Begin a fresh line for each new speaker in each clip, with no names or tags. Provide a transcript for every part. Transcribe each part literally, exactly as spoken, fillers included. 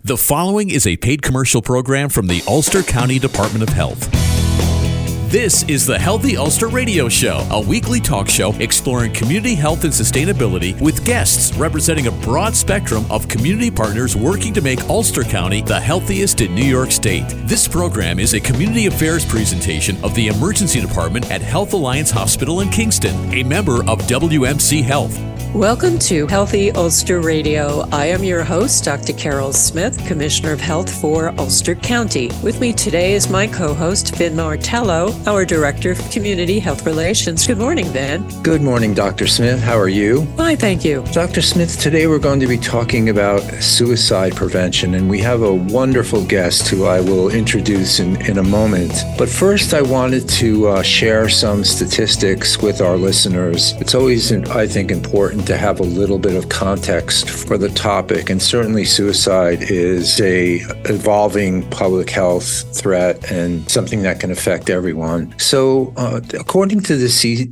The following is a paid commercial program from the Ulster County Department of Health. This is the Healthy Ulster Radio Show, a weekly talk show exploring community health and sustainability with guests representing a broad spectrum of community partners working to make Ulster County the healthiest in New York State. This program is a community affairs presentation of the Emergency Department at Health Alliance Hospital in Kingston, a member of W M C Health.
Welcome to Healthy Ulster Radio. I am your host, Doctor Carol Smith, Commissioner of Health for Ulster County. With me today is my co-host, Vin Martello, our Director of Community Health Relations. Good morning, Vin.
Good morning, Doctor Smith. How are you?
Fine, thank you.
Doctor Smith, today we're going to be talking about suicide prevention, and we have a wonderful guest who I will introduce in, in a moment. But first, I wanted to uh, share some statistics with our listeners. It's always, I think, important to have a little bit of context for the topic, and certainly suicide is a evolving public health threat and something that can affect everyone. So uh, according to the C-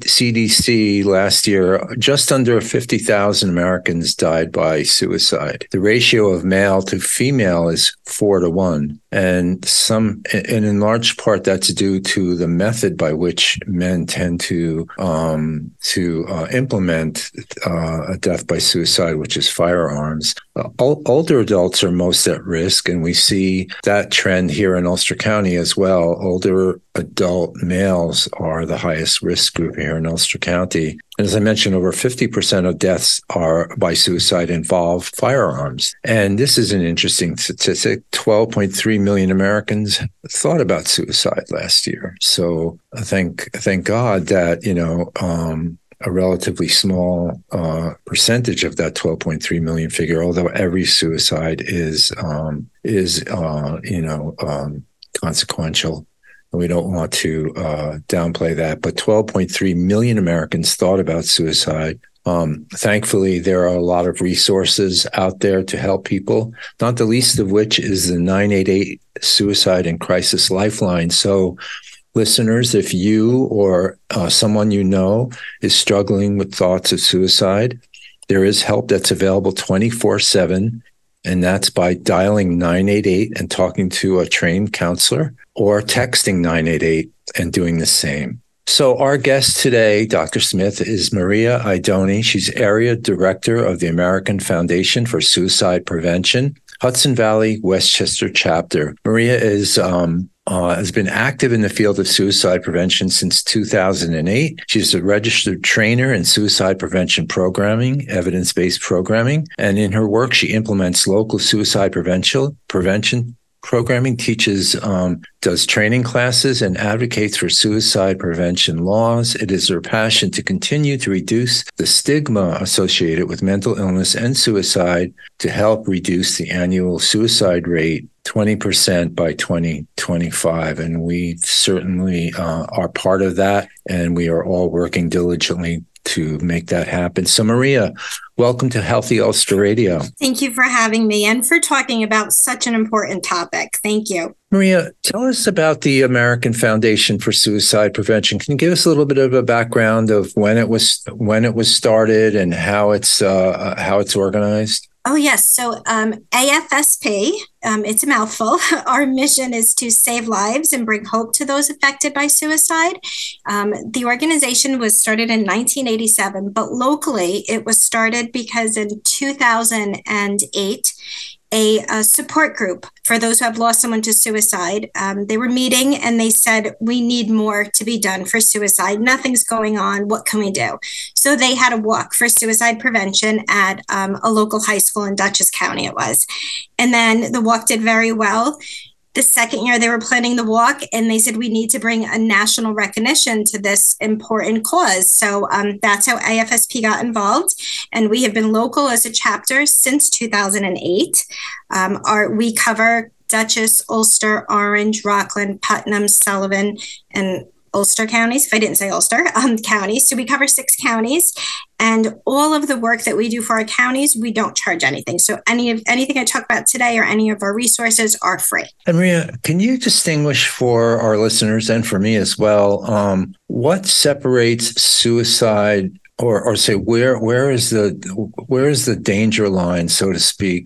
CDC last year, just under fifty thousand Americans died by suicide. The ratio of male to female is four to one. And some, and in large part, that's due to the method by which men tend to um, to uh, implement uh, a death by suicide, which is firearms. Uh, older adults are most at risk, and we see that trend here in Ulster County as well. Older adult males are the highest risk group here in Ulster County. And as I mentioned, over fifty percent of deaths are by suicide involve firearms. And this is an interesting statistic. twelve point three million Americans thought about suicide last year. So I thank, thank God that, you know, um, a relatively small uh, percentage of that twelve point three million figure, although every suicide is, um, is uh, you know, um, consequential. We don't want to uh, downplay that, but twelve point three million Americans thought about suicide. Um, thankfully, there are a lot of resources out there to help people, not the least of which is the nine eight eight Suicide and Crisis Lifeline. So listeners, if you or uh, someone you know is struggling with thoughts of suicide, there is help that's available twenty-four seven. And that's by dialing nine eight eight and talking to a trained counselor, or texting nine eight eight and doing the same. So our guest today, Doctor Smith, is Maria Idoni. She's Area Director of the American Foundation for Suicide Prevention, Hudson Valley, Westchester chapter. Maria is um, uh, has been active in the field of suicide prevention since two thousand eight. She's a registered trainer in suicide prevention programming, evidence-based programming, and in her work, she implements local suicide prevention prevention programming, teaches, um, does training classes, and advocates for suicide prevention laws. It is her passion to continue to reduce the stigma associated with mental illness and suicide to help reduce the annual suicide rate twenty percent by twenty twenty-five. And we certainly uh, are part of that, and we are all working diligently to make that happen. So Maria, welcome to Healthy Ulster Radio.
Thank you for having me and for talking about such an important topic. Thank you.
Maria, tell us about the American Foundation for Suicide Prevention. Can you give us a little bit of a background of when it was when it was started and how it's uh, how it's organized?
Oh, yes. So um, A F S P, um, it's a mouthful. Our mission is to save lives and bring hope to those affected by suicide. Um, the organization was started in nineteen eighty-seven, but locally it was started because in two thousand eight, A, a support group for those who have lost someone to suicide. Um, they were meeting and they said, we need more to be done for suicide. Nothing's going on. What can we do? So they had a walk for suicide prevention at um, a local high school in Dutchess County it was. And then the walk did very well. The second year they were planning the walk and they said, we need to bring a national recognition to this important cause. So um, that's how A F S P got involved. And we have been local as a chapter since two thousand eight. Um, our, we cover Dutchess, Ulster, Orange, Rockland, Putnam, Sullivan, and Ulster counties, if I didn't say Ulster, um, counties. So we cover six counties, and all of the work that we do for our counties, we don't charge anything. So any of anything I talk about today or any of our resources are free.
And Maria, can you distinguish for our listeners and for me as well, um, what separates suicide, or or say where where is the where is the danger line, so to speak,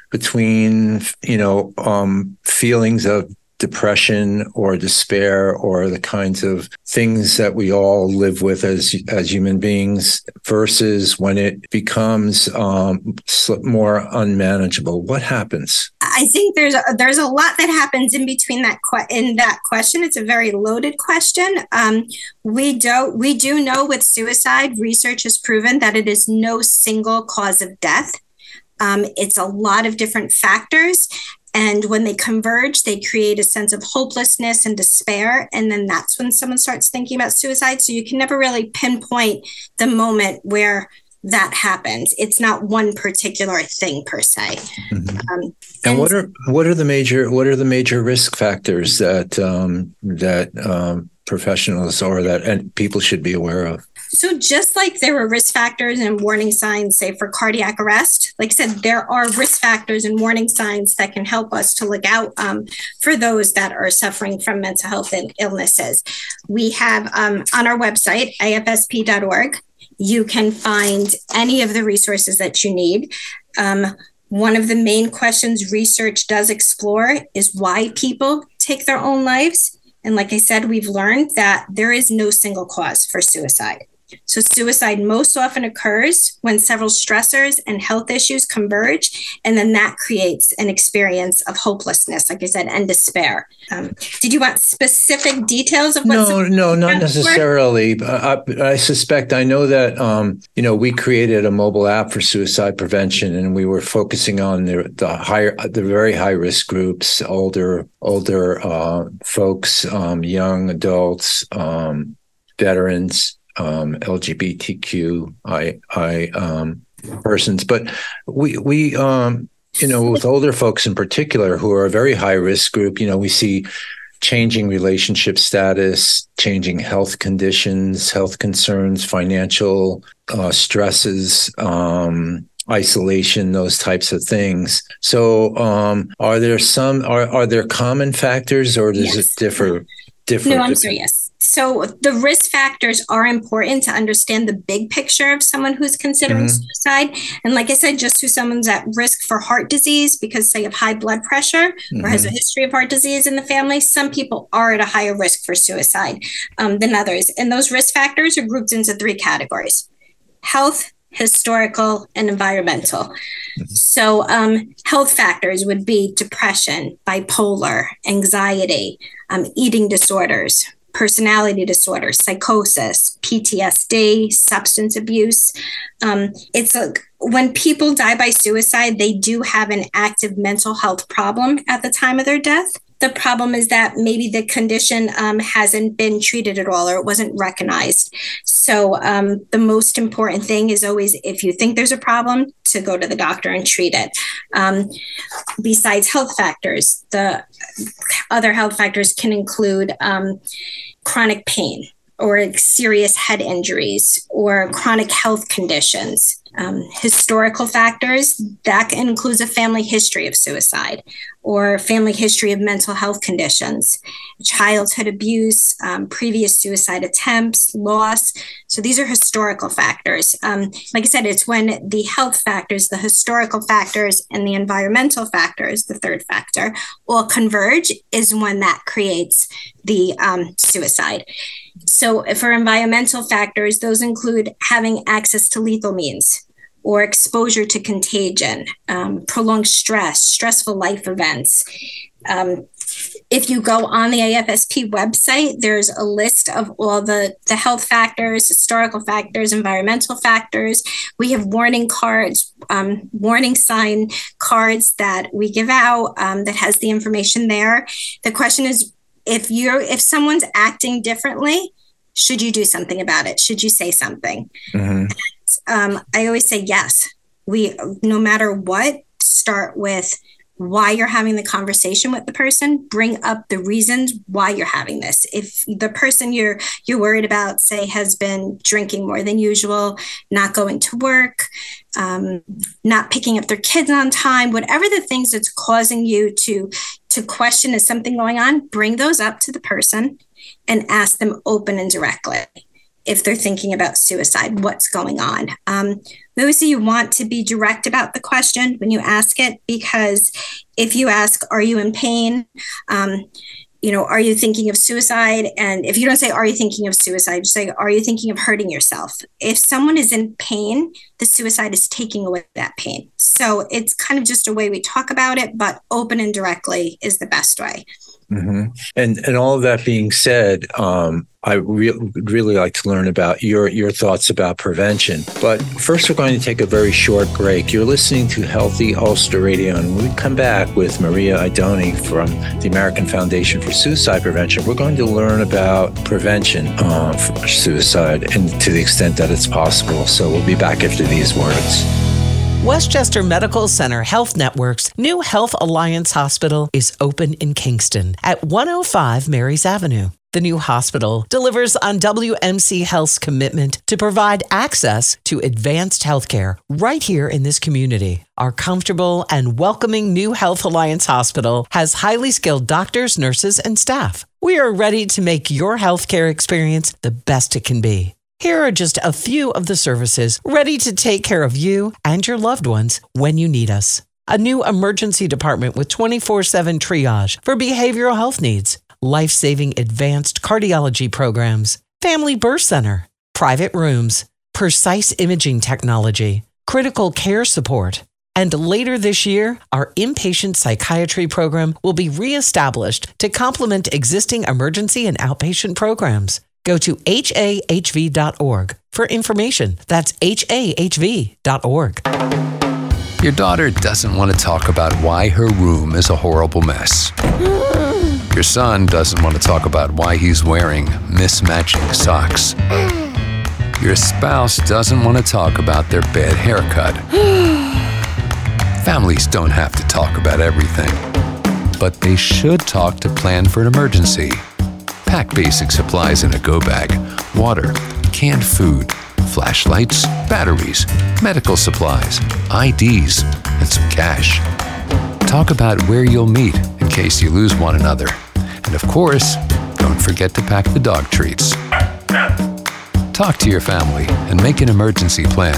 between, you know, um, feelings of depression or despair or the kinds of things that we all live with as as human beings versus when it becomes um, more unmanageable? What happens?
I think there's a, there's a lot that happens in between that que- in that question. It's a very loaded question. Um, we do we do know with suicide, research has proven that it is no single cause of death. Um, it's a lot of different factors. And when they converge, they create a sense of hopelessness and despair. And then that's when someone starts thinking about suicide. So you can never really pinpoint the moment where that happens. It's not one particular thing per se.
Mm-hmm. Um, and, and what are what are the major what are the major risk factors that um, that um, professionals or that and people should be aware of?
So just like there were risk factors and warning signs, say for cardiac arrest, like I said, there are risk factors and warning signs that can help us to look out um, for those that are suffering from mental health and illnesses. We have um, on our website, A F S P dot org, you can find any of the resources that you need. Um, one of the main questions research does explore is why people take their own lives. And like I said, we've learned that there is no single cause for suicide. So suicide most often occurs when several stressors and health issues converge, and then that creates an experience of hopelessness, like I said, and despair. Um, did you want specific details of what?
No, no, not necessarily. I, I suspect, I know that, um, you know, we created a mobile app for suicide prevention, and we were focusing on the, the higher, the very high risk groups, older, older uh, folks, um, young adults, um, veterans. Um, L G B T Q I, I um, persons, but we we um, you know, with older folks in particular who are a very high risk group, you know, we see changing relationship status, changing health conditions, health concerns, financial uh, stresses, um, isolation, those types of things. So, um, are there some are are there common factors, or does yes. it differ? Differ?
No, I'm sorry. Yes. So the risk factors are important to understand the big picture of someone who's considering mm-hmm. suicide. And like I said, just who someone's at risk for heart disease because they have high blood pressure mm-hmm. or has a history of heart disease in the family, some people are at a higher risk for suicide um, than others. And those risk factors are grouped into three categories: health, historical, and environmental. Mm-hmm. So um, health factors would be depression, bipolar, anxiety, um, eating disorders, personality disorders, psychosis, P T S D, substance abuse. Um, it's a, when people die by suicide, they do have an active mental health problem at the time of their death. The problem is that maybe the condition um, hasn't been treated at all, or it wasn't recognized. So um, the most important thing is always, if you think there's a problem, to go to the doctor and treat it. Um, besides health factors, the other health factors can include um, chronic pain or serious head injuries or chronic health conditions. Um, historical factors, that includes a family history of suicide or family history of mental health conditions, childhood abuse, um, previous suicide attempts, loss. So these are historical factors. Um, like I said, it's when the health factors, the historical factors, and the environmental factors, the third factor, all converge is when that creates the um, suicide. So for environmental factors, those include having access to lethal means or exposure to contagion, um, prolonged stress, stressful life events. Um, if you go on the A F S P website, there's a list of all the, the health factors, historical factors, environmental factors. We have warning cards, um, warning sign cards that we give out um, that has the information there. The question is, if you're if someone's acting differently, should you do something about it? Should you say something? Mm-hmm. Um, I always say yes. We, no matter what, start with why you're having the conversation with the person. Bring up the reasons why you're having this. If the person you're you're worried about, say, has been drinking more than usual, not going to work, um, not picking up their kids on time, whatever the things that's causing you to to question, is something going on, bring those up to the person and ask them open and directly. if they're thinking about suicide, what's going on. Um, those of you want to be direct about the question when you ask it, because if you ask, are you in pain? Um, you know, are you thinking of suicide? And if you don't say, are you thinking of suicide, just say, are you thinking of hurting yourself? If someone is in pain, the suicide is taking away that pain. So it's kind of just a way we talk about it, but open and directly is the best way.
Mm-hmm. And and all of that being said, um, I re- would really like to learn about your, your thoughts about prevention. But first, we're going to take a very short break. You're listening to Healthy Ulster Radio, and when we come back with Maria Idoni from the American Foundation for Suicide Prevention, we're going to learn about prevention uh, for suicide and to the extent that it's possible. So we'll be back after these words.
Westchester Medical Center Health Network's new Health Alliance Hospital is open in Kingston at one oh five Marys Avenue. The new hospital delivers on W M C Health's commitment to provide access to advanced healthcare right here in this community. Our comfortable and welcoming new Health Alliance Hospital has highly skilled doctors, nurses, and staff. We are ready to make your healthcare experience the best it can be. Here are just a few of the services ready to take care of you and your loved ones when you need us. A new emergency department with twenty-four seven triage for behavioral health needs, life-saving advanced cardiology programs, family birth center, private rooms, precise imaging technology, critical care support. And later this year, our inpatient psychiatry program will be reestablished to complement existing emergency and outpatient programs. Go to H A H V dot org for information. That's H A H V dot org.
Your daughter doesn't want to talk about why her room is a horrible mess. Your son doesn't want to talk about why he's wearing mismatching socks. Your spouse doesn't want to talk about their bad haircut. Families don't have to talk about everything, but they should talk to plan for an emergency. Pack basic supplies in a go bag: water, canned food, flashlights, batteries, medical supplies, I Ds, and some cash. Talk about where you'll meet in case you lose one another. And of course, don't forget to pack the dog treats. Talk to your family and make an emergency plan.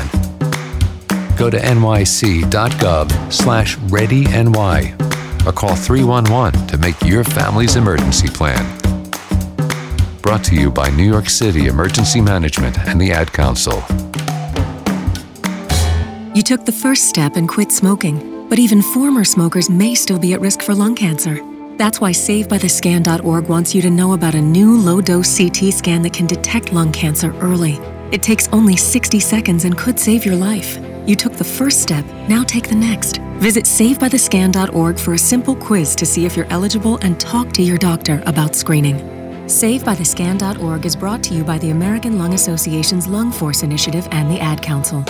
Go to nyc.gov slash readyny or call three one one to make your family's emergency plan. Brought to you by New York City Emergency Management and the Ad Council.
You took the first step and quit smoking, but even former smokers may still be at risk for lung cancer. That's why save by the scan dot org wants you to know about a new low-dose C T scan that can detect lung cancer early. It takes only sixty seconds and could save your life. You took the first step, now take the next. Visit save by the scan dot org for a simple quiz to see if you're eligible and talk to your doctor about screening. save by the scan dot org is brought to you by the American Lung Association's Lung Force Initiative and the Ad Council.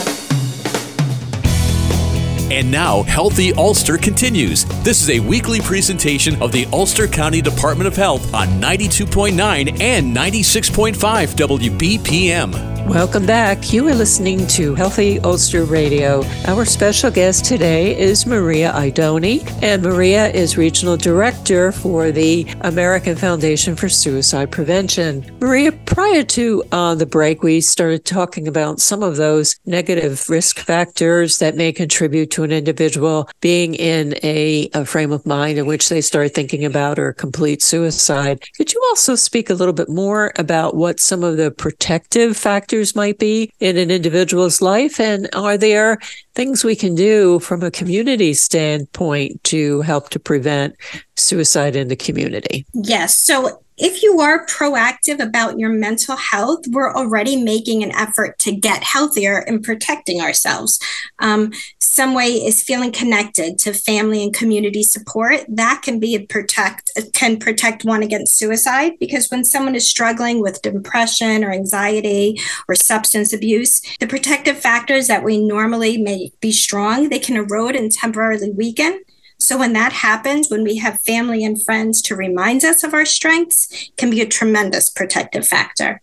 And now, Healthy Ulster continues. This is a weekly presentation of the Ulster County Department of Health on ninety-two point nine and ninety-six point five W B P M.
Welcome back. You are listening to Healthy Ulster Radio. Our special guest today is Maria Idoni, and Maria is Regional Director for the American Foundation for Suicide Prevention. Maria, prior to uh, the break, we started talking about some of those negative risk factors that may contribute to an individual being in a, a frame of mind in which they start thinking about or complete suicide. Could you also speak a little bit more about what some of the protective factors might be in an individual's life, and are there things we can do from a community standpoint to help to prevent suicide in the community?
Yes. So if you are proactive about your mental health, we're already making an effort to get healthier and protecting ourselves. Um, some way is feeling connected to family and community support. That can be a protect can protect one against suicide, because when someone is struggling with depression or anxiety or substance abuse, the protective factors that we normally may be strong, they can erode and temporarily weaken. So when that happens, when we have family and friends to remind us of our strengths, can be a tremendous protective factor.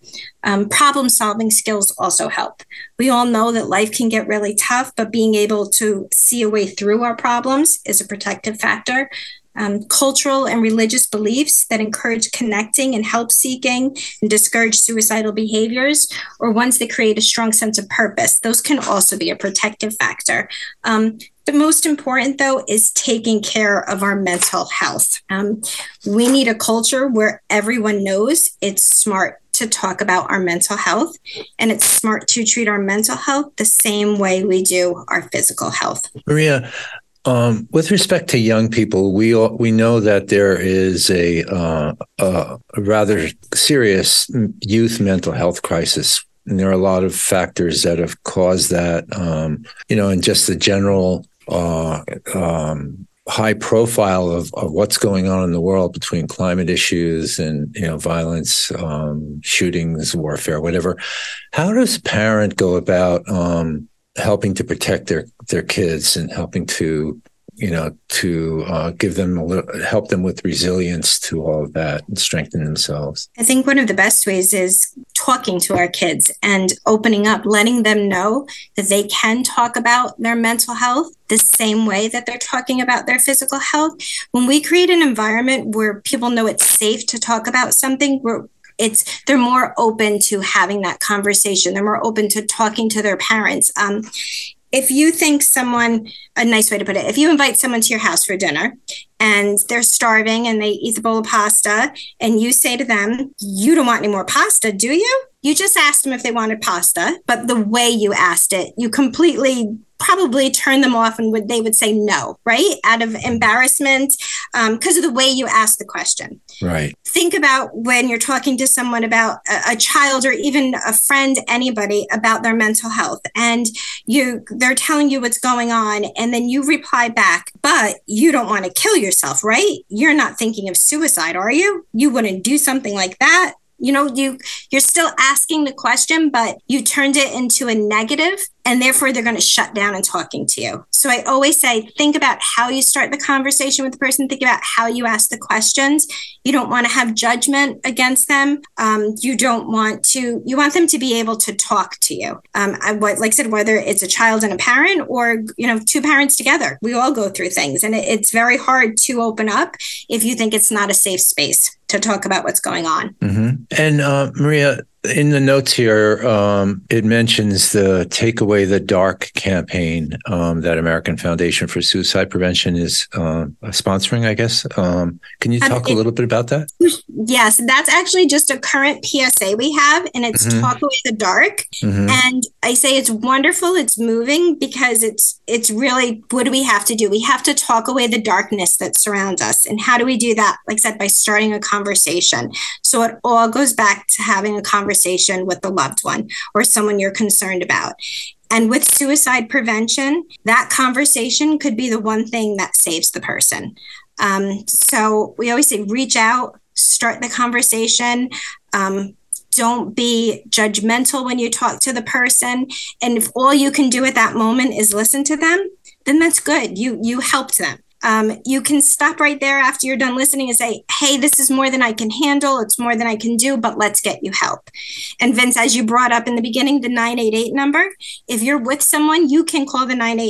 Um, problem solving skills also help. We all know that life can get really tough, but being able to see a way through our problems is a protective factor. Um, cultural and religious beliefs that encourage connecting and help seeking and discourage suicidal behaviors, or ones that create a strong sense of purpose. Those can also be a protective factor. Um, the most important, though, is taking care of our mental health. Um, we need a culture where everyone knows it's smart to talk about our mental health, and it's smart to treat our mental health the same way we do our physical health.
Maria, Um, with respect to young people, we all, we know that there is a, uh, a rather serious youth mental health crisis, and there are a lot of factors that have caused that. Um, you know, and just the general uh, um, high profile of, of what's going on in the world between climate issues and you know violence, um, shootings, warfare, whatever. How does a parent go about Um, helping to protect their, their kids and helping to, you know, to uh, give them a little, help them with resilience to all of that and strengthen themselves?
I think one of the best ways is talking to our kids and opening up, letting them know that they can talk about their mental health the same way that they're talking about their physical health. When we create an environment where people know it's safe to talk about something, we're It's they're more open to having that conversation. They're more open to talking to their parents. Um, if you think someone, a nice way to put it, if you invite someone to your house for dinner and they're starving and they eat the bowl of pasta and you say to them, you don't want any more pasta, do you? You just asked them if they wanted pasta, but the way you asked it, you completely probably turn them off and would they would say no, right? Out of embarrassment, because um, of the way you ask the question.
Right.
Think about when you're talking to someone about a, a child or even a friend, anybody about their mental health, and you they're telling you what's going on, and then you reply back, but you don't want to kill yourself, right? You're not thinking of suicide, are you? You wouldn't do something like that. You know, you, you're still asking the question, but you turned it into a negative, and therefore they're going to shut down and talking to you. So I always say, think about how you start the conversation with the person. Think about how you ask the questions. You don't want to have judgment against them. Um, you don't want to, you want them to be able to talk to you. Um, I, like I said, whether it's a child and a parent or, you know, two parents together, we all go through things, and it, it's very hard to open up if you think it's not a safe space to talk about what's going on.
Mm-hmm. And uh, Maria, in the notes here, um, it mentions the Take Away the Dark campaign um, that American Foundation for Suicide Prevention is uh, sponsoring, I guess. Um, can you talk um, it, a little bit about that?
Yes, that's actually just a current P S A we have, and it's mm-hmm. Talk Away the Dark. Mm-hmm. And I say it's wonderful, it's moving, because it's it's really, what do we have to do? We have to talk away the darkness that surrounds us. And how do we do that? Like I said, by starting a conversation. So it all goes back to having a conversation with the loved one or someone you're concerned about. And with suicide prevention, that conversation could be the one thing that saves the person. Um, so we always say, reach out, start the conversation. Um, don't be judgmental when you talk to the person. And if all you can do at that moment is listen to them, then that's good. You, you helped them. Um, you can stop right there after you're done listening and say, hey, this is more than I can handle. It's more than I can do, but let's get you help. And Vince, as you brought up in the beginning, the nine eight eight number, if you're with someone, you can call the nine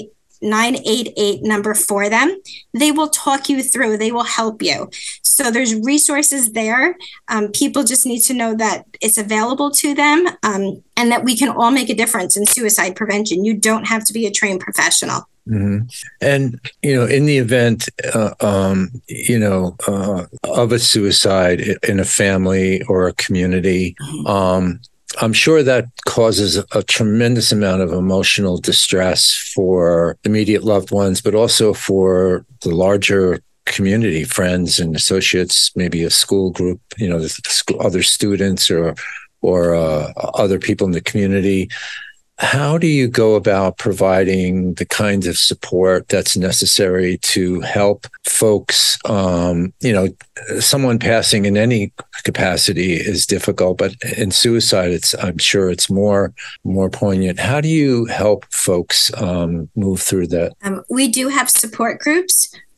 eight eight number for them. They will talk you through. They will help you. So there's resources there. Um, people just need to know that it's available to them, um, and that we can all make a difference in suicide prevention. You don't have to be a trained professional.
Mm-hmm. And, you know, in the event, uh, um, you know, uh, of a suicide in a family or a community, um, I'm sure that causes a tremendous amount of emotional distress for immediate loved ones, but also for the larger community, friends and associates, maybe a school group, you know, the other students or, or uh, other people in the community. How do you go about providing the kinds of support that's necessary to help folks? Um, you know, someone passing in any capacity is difficult, but in suicide, it's I'm sure it's more more poignant. How do you help folks um, move through that?
Um, we do have support groups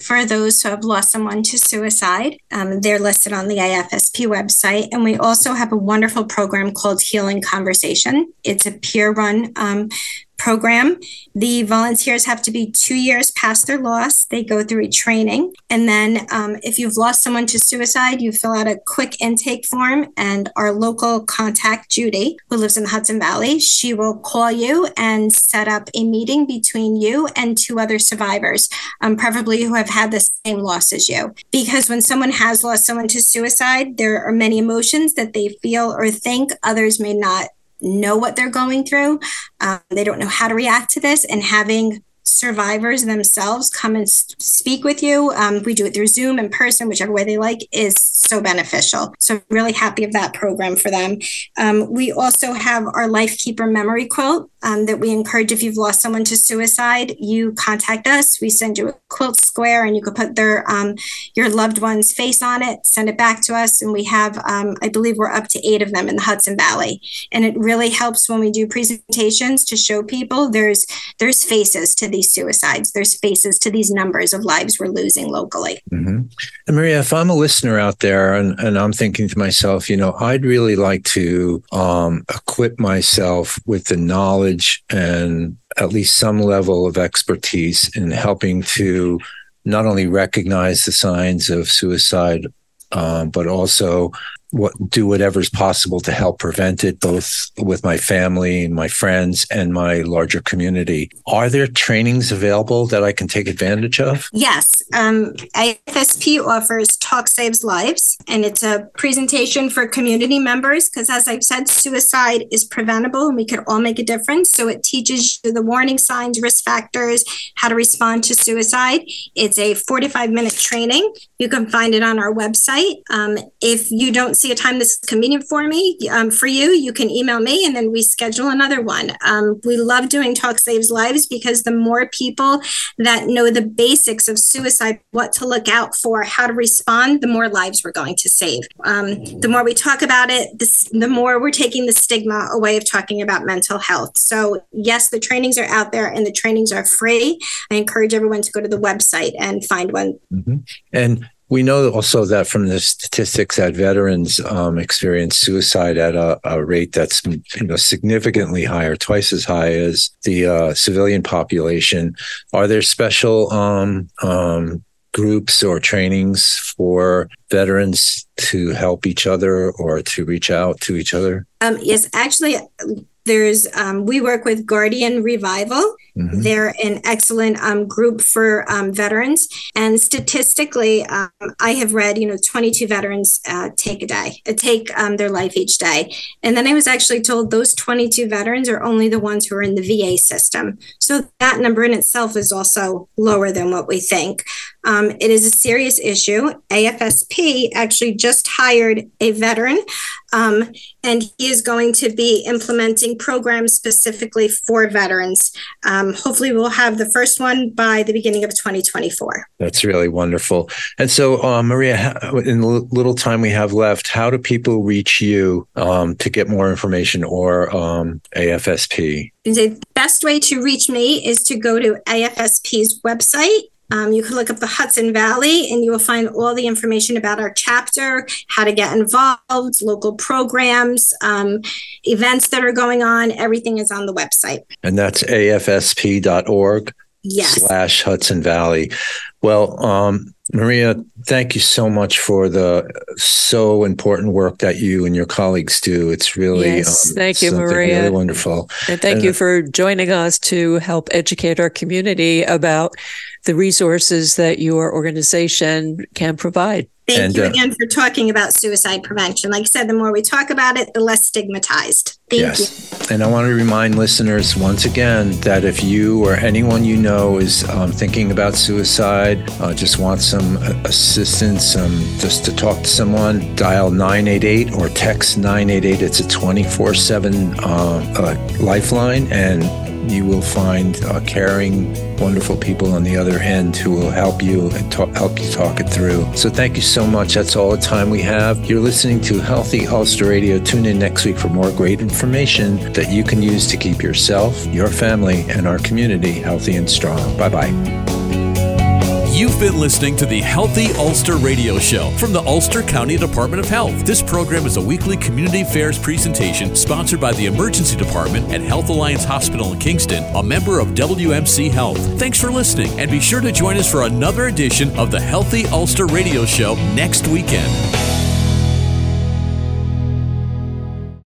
for those who have lost someone to suicide. Um, they're listed on the A F S P website. And we also have a wonderful program called Healing Conversation. It's a peer-run um, program. The volunteers have to be two years past their loss. They go through a training. And then um, if you've lost someone to suicide, you fill out a quick intake form, and our local contact, Judy, who lives in the Hudson Valley, she will call you and set up a meeting between you and two other survivors, um, preferably who have had the same loss as you. Because when someone has lost someone to suicide, there are many emotions that they feel or think. Others may not know what they're going through. Um, they don't know how to react to this, and having survivors themselves come and speak with you. Um, we do it through Zoom, in person, whichever way they like, is so beneficial. So really happy of that program for them. Um, we also have our Lifekeeper memory quilt um, that we encourage. If you've lost someone to suicide, you contact us. We send you a quilt square, and you can put their um, your loved one's face on it, send it back to us. And we have, um, I believe we're up to eight of them in the Hudson Valley. And it really helps when we do presentations to show people there's there's faces to these suicides. There's faces to these numbers of lives we're losing locally.
Mm-hmm. And Maria, if I'm a listener out there and, and I'm thinking to myself, you know, I'd really like to um, equip myself with the knowledge and at least some level of expertise in helping to not only recognize the signs of suicide, um, but also what, do whatever's possible to help prevent it, both with my family and my friends and my larger community. Are there trainings available that I can take advantage of?
Yes. Um, A F S P offers Talk Saves Lives, and it's a presentation for community members because, as I've said, suicide is preventable and we could all make a difference. So it teaches you the warning signs, risk factors, how to respond to suicide. It's a forty-five minute training. You can find it on our website. Um, if you don't see a time that's convenient for me, um, for you, you can email me and then we schedule another one. Um, we love doing Talk Saves Lives because the more people that know the basics of suicide, what to look out for, how to respond, the more lives we're going to save. Um, the more we talk about it, this, the more we're taking the stigma away of talking about mental health. So yes, the trainings are out there and the trainings are free. I encourage everyone to go to the website and find one.
Mm-hmm. And we know also that from the statistics that veterans um, experience suicide at a, a rate that's, you know, significantly higher, twice as high as the uh, civilian population. Are there special um, um, groups or trainings for veterans to help each other or to reach out to each other? Um,
yes, actually, there's um, we work with Guardian Revival. Mm-hmm. They're an excellent um, group for um, veterans. And statistically, um, I have read, you know, twenty-two veterans uh, take a day, uh, take um, their life each day. And then I was actually told those twenty-two veterans are only the ones who are in the V A system. So that number in itself is also lower than what we think. Um, it is a serious issue. A F S P actually just hired a veteran, um, and he is going to be implementing programs specifically for veterans. Um, hopefully we'll have the first one by the beginning of twenty twenty-four.
That's really wonderful. And so, uh, Maria, in the little time we have left, how do people reach you um, to get more information or um, A F S P?
The best way to reach me is to go to A F S P's website. Um, you can look up the Hudson Valley and you will find all the information about our chapter, how to get involved, local programs, um, events that are going on. Everything is on the website.
And that's A F S P dot org
yes.
slash Hudson Valley. Well, um, Maria, thank you so much for the so important work that you and your colleagues do. It's really
yes,
um,
thank you, Maria.
Really wonderful.
And thank and, you for joining us to help educate our community about the resources that your organization can provide.
Thank
and,
you
uh,
again for talking about suicide prevention. Like I said, the more we talk about it, the less stigmatized. Thank
yes.
you.
And I want to remind listeners once again that if you or anyone you know is um, thinking about suicide, uh, just want some assistance, um, just to talk to someone, dial nine eight eight or text nine eight eight. It's a twenty-four seven uh, uh, lifeline, and you will find uh, caring, wonderful people on the other end who will help you and talk, help you talk it through. So thank you so much. That's all the time we have. You're listening to Healthy Ulster Radio. Tune in next week for more great information that you can use to keep yourself, your family, and our community healthy and strong. Bye-bye.
You've been listening to the Healthy Ulster Radio Show from the Ulster County Department of Health. This program is a weekly community affairs presentation sponsored by the Emergency Department at Health Alliance Hospital in Kingston, a member of W M C Health. Thanks for listening, and be sure to join us for another edition of the Healthy Ulster Radio Show next weekend.